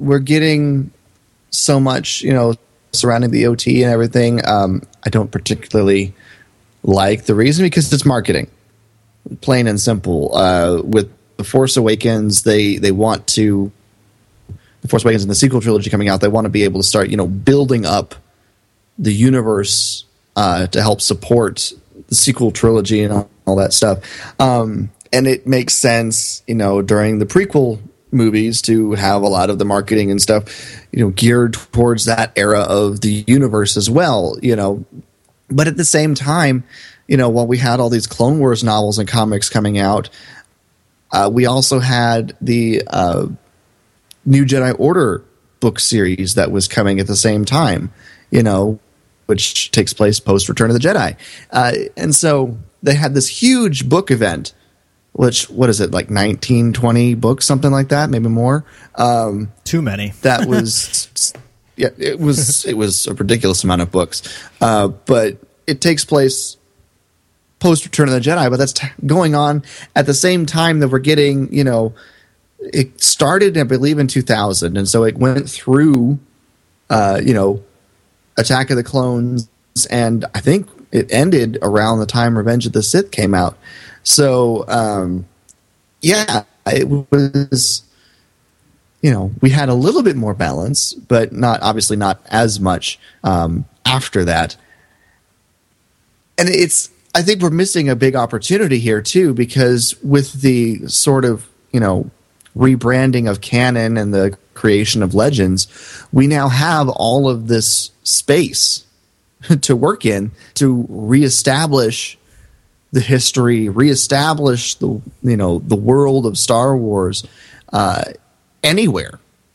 we're getting so much, you know, surrounding the O T and everything. Um, I don't particularly like the reason, because it's marketing, plain and simple. Uh, with The Force Awakens, they they want to, The Force Awakens and the sequel trilogy coming out, they want to be able to start, you know, building up the universe uh, to help support the sequel trilogy and all, all that stuff. Um, and it makes sense, you know, during the prequel movies to have a lot of the marketing and stuff, you know, geared towards that era of the universe as well, you know. But at the same time, you know, while we had all these Clone Wars novels and comics coming out, uh, we also had the uh, New Jedi Order book series that was coming at the same time, you know, which takes place post Return of the Jedi. Uh, and so they had this huge book event, which, what is it, like nineteen, twenty books, something like that, maybe more. Um, Too many. That was... Yeah, it was it was a ridiculous amount of books, uh, but it takes place post Return of the Jedi. But that's t- going on at the same time that we're getting, you know, it started, I believe, in two thousand, and so it went through, uh, you know, Attack of the Clones, and I think it ended around the time Revenge of the Sith came out. So, um, yeah, it was. You know, we had a little bit more balance, but not obviously not as much um, after that. And it's, I think we're missing a big opportunity here too, because with the sort of, you know, rebranding of canon and the creation of Legends, we now have all of this space to work in to reestablish the history, reestablish the, you know, the world of Star Wars. Uh, anywhere.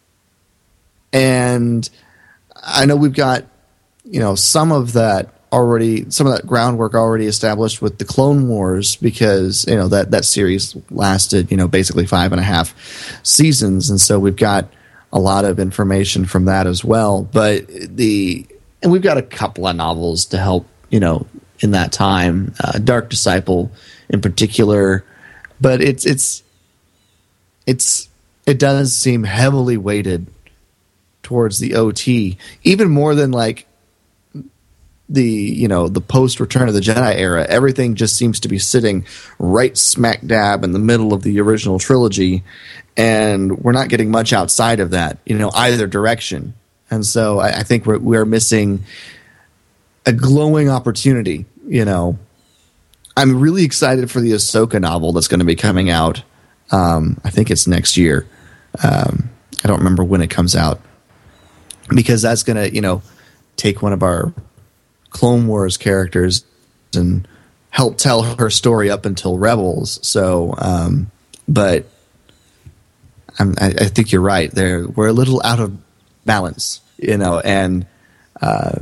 And I know we've got, you know, some of that already, some of that groundwork already established with the Clone Wars, because, you know, that, that series lasted, you know, basically five and a half seasons. And so we've got a lot of information from that as well. But the, and we've got a couple of novels to help, you know, in that time, uh, Dark Disciple in particular, but it's, it's, it's, it does seem heavily weighted towards the O T, even more than like the, you know, the post Return of the Jedi era. Everything just seems to be sitting right smack dab in the middle of the original trilogy, and we're not getting much outside of that, you know, either direction. And so I, I think we're we're missing a glowing opportunity. You know, I'm really excited for the Ahsoka novel that's going to be coming out. Um, I think it's next year. Um, I don't remember when it comes out, because that's going to, you know, take one of our Clone Wars characters and help tell her story up until Rebels. So, um, but I'm, I, I think you're right. There, we're a little out of balance, you know, and uh,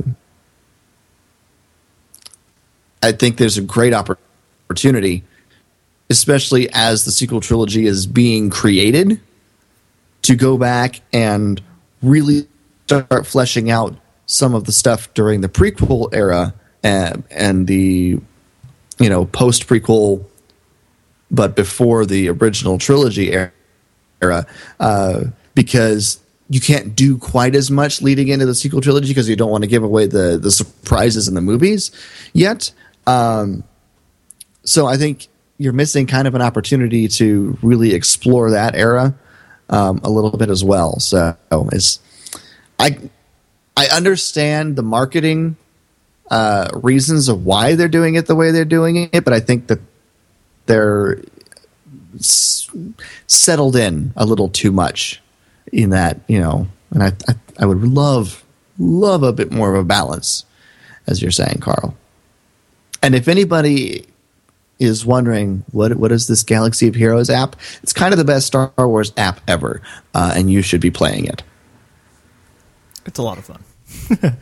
I think there's a great opportunity, especially as the sequel trilogy is being created, to go back and really start fleshing out some of the stuff during the prequel era and, and the, you know, post prequel, but before the original trilogy era, uh, because you can't do quite as much leading into the sequel trilogy because you don't want to give away the, the surprises in the movies yet. Um, so I think you're missing kind of an opportunity to really explore that era um, a little bit as well. So it's, I I understand the marketing uh, reasons of why they're doing it the way they're doing it, but I think that they're s- settled in a little too much in that, you know, and I, I I would love love a bit more of a balance, as you're saying, Carl. And if anybody is wondering what what is this Galaxy of Heroes app, it's kind of the best Star Wars app ever, uh, and you should be playing it. It's a lot of fun.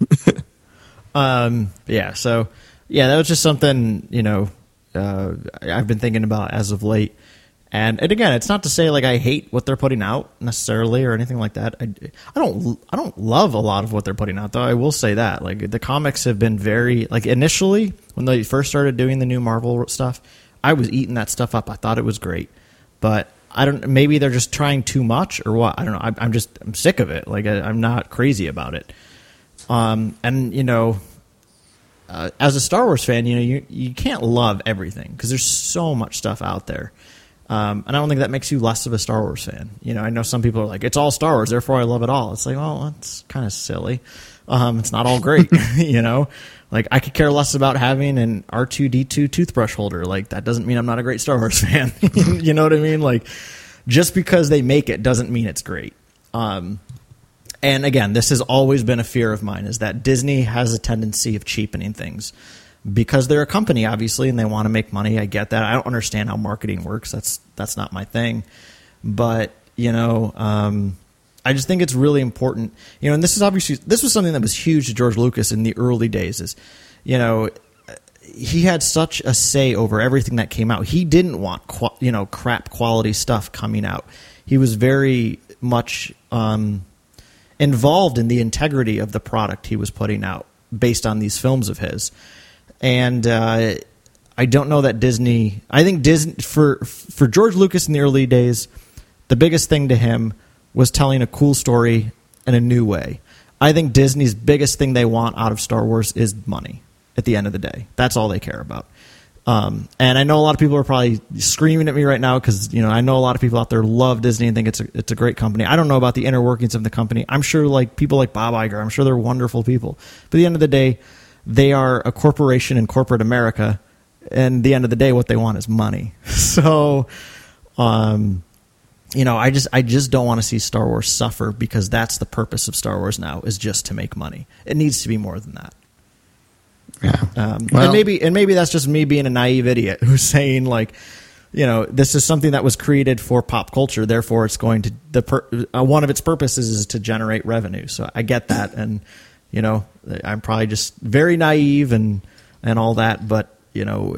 um, yeah, so yeah, that was just something, you know, uh, I've been thinking about as of late. And, and again, it's not to say like I hate what they're putting out necessarily or anything like that. I, I don't I don't love a lot of what they're putting out, though. I will say that like the comics have been very like initially when they first started doing the new Marvel stuff, I was eating that stuff up. I thought it was great, but I don't. Maybe they're just trying too much, or what? I don't know. I, I'm just I'm sick of it. Like I, I'm not crazy about it. Um, and you know, uh, as a Star Wars fan, you know, you you can't love everything because there's so much stuff out there. Um, and I don't think that makes you less of a Star Wars fan. You know, I know some people are like, it's all Star Wars, therefore I love it all. It's like, well, that's kind of silly. Um, it's not all great, you know? Like, I could care less about having an R two D two toothbrush holder. Like, that doesn't mean I'm not a great Star Wars fan. You know what I mean? Like, just because they make it doesn't mean it's great. Um, and again, this has always been a fear of mine, is that Disney has a tendency of cheapening things. Because they're a company, obviously, and they want to make money. I get that. I don't understand how marketing works. That's that's not my thing. But, you know, um, I just think it's really important. You know, and this is obviously, this was something that was huge to George Lucas in the early days is, you know, he had such a say over everything that came out. He didn't want, you know, crap quality stuff coming out. He was very much um, involved in the integrity of the product he was putting out based on these films of his. And uh, I don't know that Disney. I think Disney for for George Lucas in the early days, the biggest thing to him was telling a cool story in a new way. I think Disney's biggest thing they want out of Star Wars is money. At the end of the day, that's all they care about. Um, and I know a lot of people are probably screaming at me right now because you know I know a lot of people out there love Disney and think it's a, it's a great company. I don't know about the inner workings of the company. I'm sure like people like Bob Iger. I'm sure they're wonderful people. But at the end of the day, they are a corporation in corporate America, and at the end of the day, what they want is money. So, um, you know, I just I just don't want to see Star Wars suffer because that's the purpose of Star Wars now is just to make money. It needs to be more than that. Yeah, um, well, and maybe and maybe that's just me being a naive idiot who's saying like, you know, this is something that was created for pop culture, therefore it's going to the per, uh, one of its purposes is to generate revenue. So I get that, and you know, I'm probably just very naive and and all that, but you know,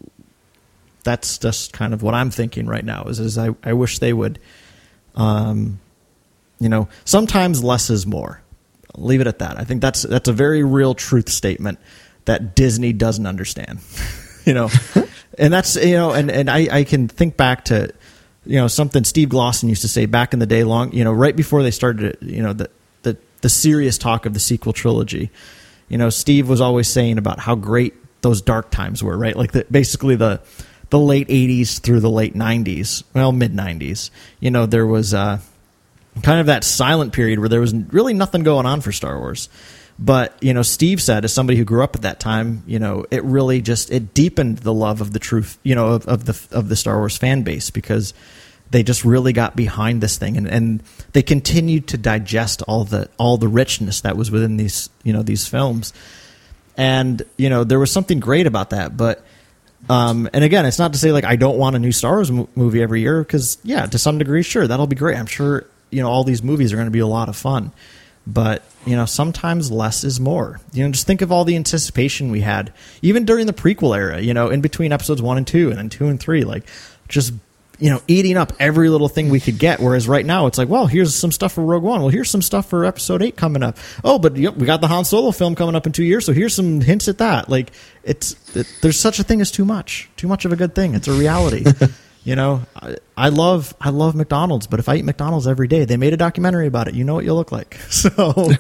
that's just kind of what I'm thinking right now. Is is I, I wish they would, um, you know, sometimes less is more. I'll leave it at that. I think that's that's a very real truth statement that Disney doesn't understand. You know, and that's you know, and and I, I can think back to you know something Steve Glosson used to say back in the day, long you know, right before they started, you know, the the the serious talk of the sequel trilogy. You know, Steve was always saying about how great those dark times were, right? Like the, basically the the late eighties through the late nineties, well, mid nineties. You know, there was uh, kind of that silent period where there was really nothing going on for Star Wars. But, you know, Steve said, as somebody who grew up at that time, you know, it really just, it deepened the love of the truth, you know, of, of the of the Star Wars fan base because they just really got behind this thing and, and they continued to digest all the all the richness that was within these, you know, these films. And, you know, there was something great about that. But, um, and again, it's not to say like I don't want a new Star Wars mo- movie every year because, yeah, to some degree, sure, that'll be great. I'm sure, you know, all these movies are going to be a lot of fun. But, you know, sometimes less is more. You know, just think of all the anticipation we had, even during the prequel era, you know, in between episodes one and two and then two and three, like just, you know, eating up every little thing we could get. Whereas right now it's like, well, here's some stuff for Rogue One. Well, here's some stuff for episode eight coming up. Oh, but yep, we got the Han Solo film coming up in two years. So here's some hints at that. Like it's, it, there's such a thing as too much, too much of a good thing. It's a reality. You know, I, I love I love McDonald's, but if I eat McDonald's every day, they made a documentary about it. You know what you'll look like. So,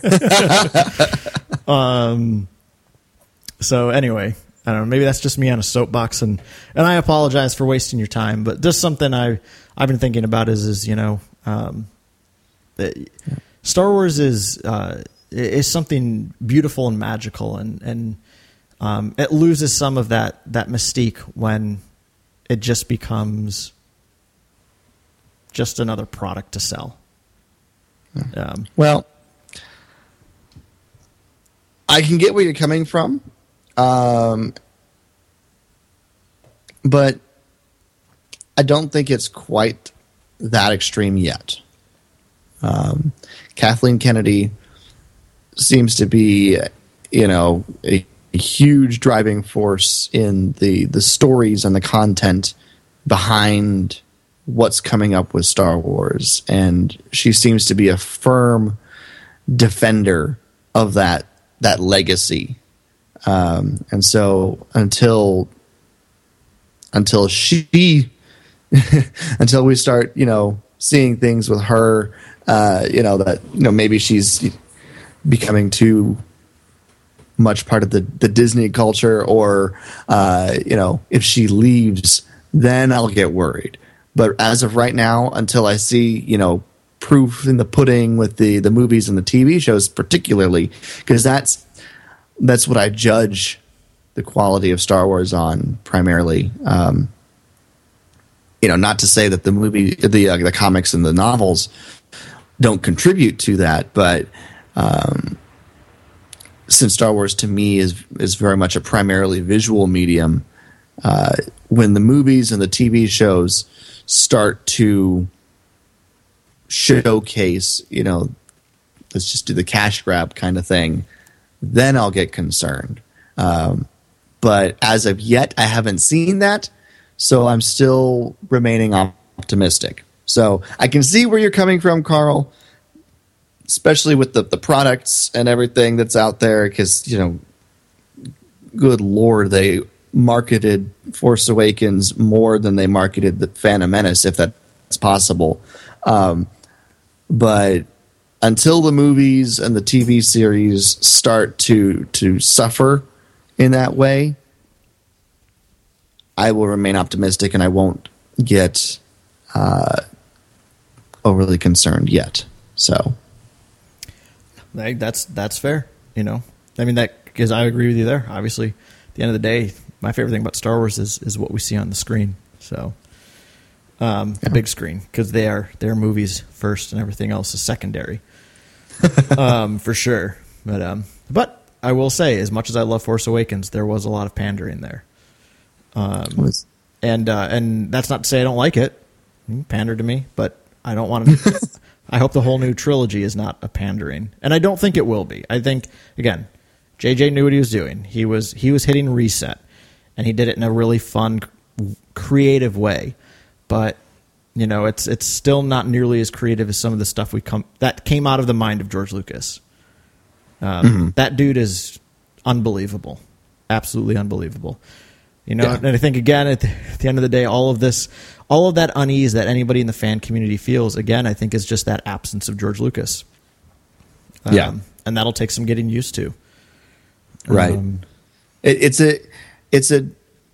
um, so anyway, I don't know. Maybe that's just me on a soapbox, and, and I apologize for wasting your time. But just something I I've been thinking about is is you know, um, that Star Wars is uh, is something beautiful and magical, and and um, it loses some of that that mystique when it just becomes just another product to sell. Um, well, I can get where you're coming from, um, but I don't think it's quite that extreme yet. Um, Kathleen Kennedy seems to be, you know, a a huge driving force in the, the stories and the content behind what's coming up with Star Wars. And she seems to be a firm defender of that that legacy. Um, and so until until she until we start, you know, seeing things with her, uh, you know, that, you know, maybe she's becoming too much part of the, the Disney culture, or, uh, you know, if she leaves, then I'll get worried. But as of right now, until I see, you know, proof in the pudding with the, the movies and the T V shows particularly, because that's, that's what I judge the quality of Star Wars on primarily. Um, you know, not to say that the movie, the, uh, the comics and the novels don't contribute to that, but, um, since Star Wars to me is is very much a primarily visual medium, uh, when the movies and the T V shows start to showcase, you know, let's just do the cash grab kind of thing, then I'll get concerned. Um, but as of yet, I haven't seen that, so I'm still remaining optimistic. So I can see where you're coming from, Carl, especially with the, the products and everything that's out there, because, you know, good Lord, they marketed Force Awakens more than they marketed the Phantom Menace, if that's possible. Um, but until the movies and the T V series start to to suffer in that way, I will remain optimistic and I won't get uh, overly concerned yet. So... That's that's fair, you know. I mean, that because I agree with you there. Obviously, at the end of the day, my favorite thing about Star Wars is is what we see on the screen. So, um, the big screen, because they are they're movies first, and everything else is secondary, um, for sure. But um, but I will say, as much as I love Force Awakens, there was a lot of pandering there, um, and uh, and that's not to say I don't like it. Pander to me, but I don't want to. I hope the whole new trilogy is not a pandering, and I don't think it will be. I think, again, J J knew what he was doing. He was he was hitting reset, and he did it in a really fun, creative way. But you know, it's it's still not nearly as creative as some of the stuff we come that came out of the mind of George Lucas. Um, mm-hmm. That dude is unbelievable, absolutely unbelievable. You know, yeah. And I think again at the, at the end of the day, all of this. All of that unease that anybody in the fan community feels, again, I think is just that absence of George Lucas. Um, yeah. And that'll take some getting used to. Right. Um, it, it's a, it's a,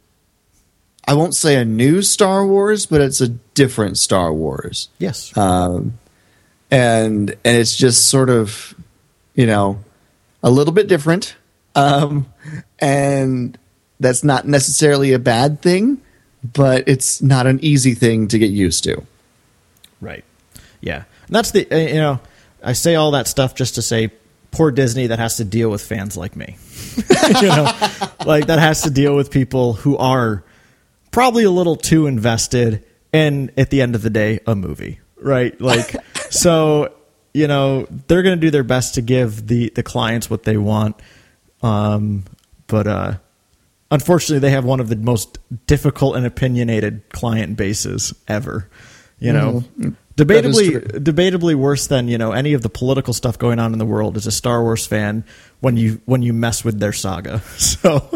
I won't say a new Star Wars, but it's a different Star Wars. Yes. Um, and, and it's just sort of, you know, a little bit different. Um, and that's not necessarily a bad thing. But it's not an easy thing to get used to. Right. Yeah. And that's the, you know, I say all that stuff just to say, poor Disney that has to deal with fans like me. You know, like that has to deal with people who are probably a little too invested in, at the end of the day, a movie. Right. Like, so, you know, they're going to do their best to give the, the clients what they want. Um, but, uh, unfortunately, they have one of the most difficult and opinionated client bases ever. You know, mm-hmm. debatably, debatably worse than, you know, any of the political stuff going on in the world as a Star Wars fan when you when you mess with their saga. So,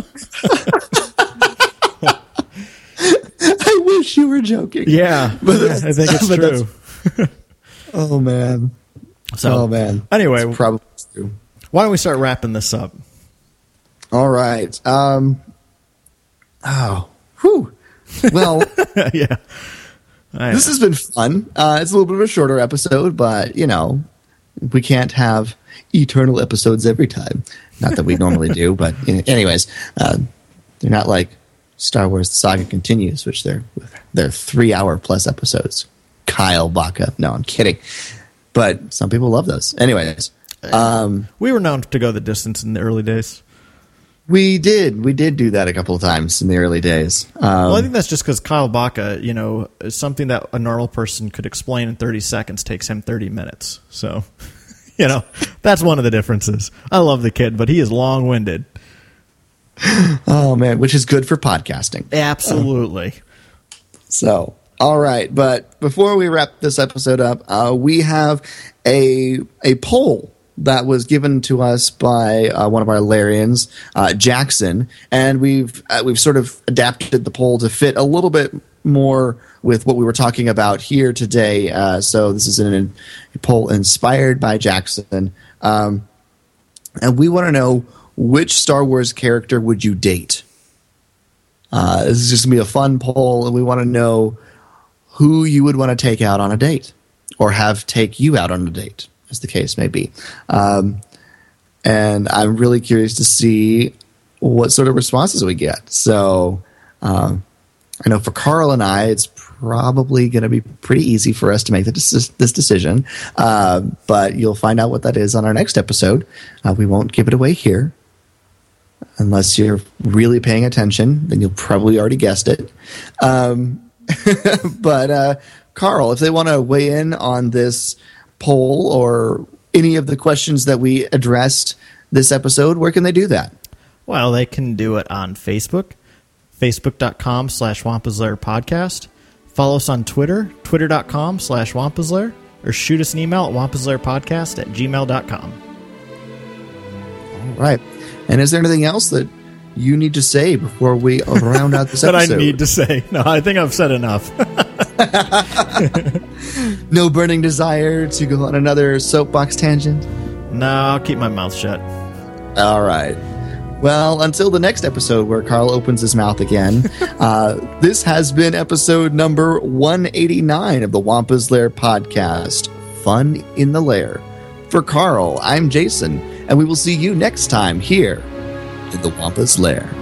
I wish you were joking. Yeah, but yeah, I think it's true. Oh man. So, oh man. Anyway, it's probably true. Why don't we start wrapping this up? All right. Um. Oh, whew. Well, yeah. This has been fun. Uh, it's a little bit of a shorter episode, but, you know, we can't have eternal episodes every time. Not that we normally do, but anyways, uh, they're not like Star Wars The Saga Continues, which they're, they're three-hour plus episodes. Kyle Baca. No, I'm kidding. But some people love those. Anyways. Um, we were known to go the distance in the early days. We did. We did do that a couple of times in the early days. Um, well, I think that's just because Kyle Baca, you know, something that a normal person could explain in thirty seconds takes him thirty minutes. So, you know, that's one of the differences. I love the kid, but he is long-winded. Oh, man, which is good for podcasting. Absolutely. Uh, so, all right. But before we wrap this episode up, uh, we have a a poll that was given to us by uh, one of our Larians, uh, Jackson, and we've uh, we've sort of adapted the poll to fit a little bit more with what we were talking about here today. Uh, so this is an, a poll inspired by Jackson, um, and we want to know, which Star Wars character would you date? Uh, this is just going to be a fun poll, and we want to know who you would want to take out on a date, or have take you out on a date, as the case may be. Um, and I'm really curious to see what sort of responses we get. So um, I know for Carl and I, it's probably going to be pretty easy for us to make this, this decision. Uh, but you'll find out what that is on our next episode. Uh, we won't give it away here. Unless you're really paying attention, then you'll probably already guessed it. Um, but uh, Carl, if they want to weigh in on this poll or any of the questions that we addressed this episode, where can they do that? Well, they can do it on Facebook, facebook.com slash Wampaslair podcast. Follow us on Twitter, twitter.com slash Wampaslair, or shoot us an email at wampaslairpodcast at gmail dot com. All right. And is there anything else that you need to say before we round out this that episode? That I need to say? No, I think I've said enough. No burning desire to go on another soapbox tangent? No, I'll keep my mouth shut. All right. Well, until the next episode where Carl opens his mouth again, uh, this has been episode number one eighty-nine of the Wampa's Lair podcast, Fun in the Lair. For Carl, I'm Jason, and we will see you next time here in the Wampa's Lair.